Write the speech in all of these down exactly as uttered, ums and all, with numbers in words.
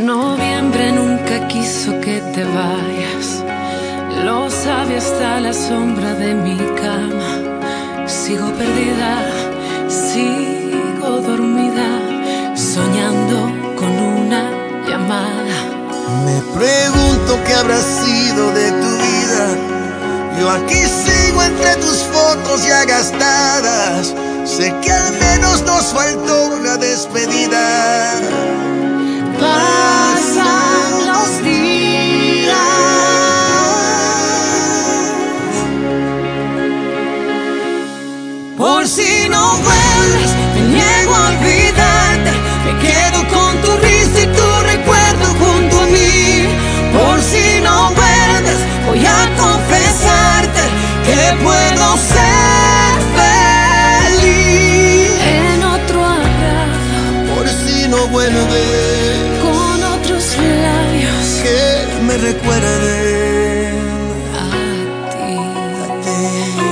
Noviembre nunca quiso que te vayas, lo sabe hasta la sombra de mi cama. Sigo perdida, sigo dormida, soñando con una llamada. Me pregunto qué habrá sido de tu vida. Yo aquí sigo entre tus fotos ya gastadas. Sé que al menos nos faltó una despedida. Pasan los días, por si no vuelves, me niego a olvidarte. Me quedo con tu risa y tu recuerdo junto a mí. Por si no vuelves, voy a confesarte que puedo ser feliz en otro abrazo. Por si no vuelves, con otros labios que me recuerden a ti. a ti,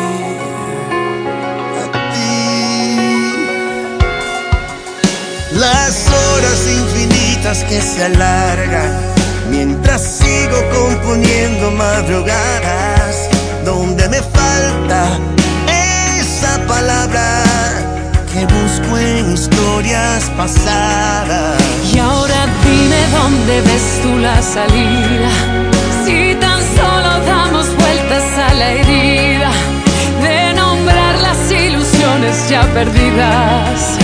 a ti. Las horas infinitas que se alargan mientras sigo componiendo madrugadas, donde me falta esa palabra que busco en historias pasadas. Y ahora dime dónde ves tú la salida, si tan solo damos vueltas a la herida de nombrar las ilusiones ya perdidas.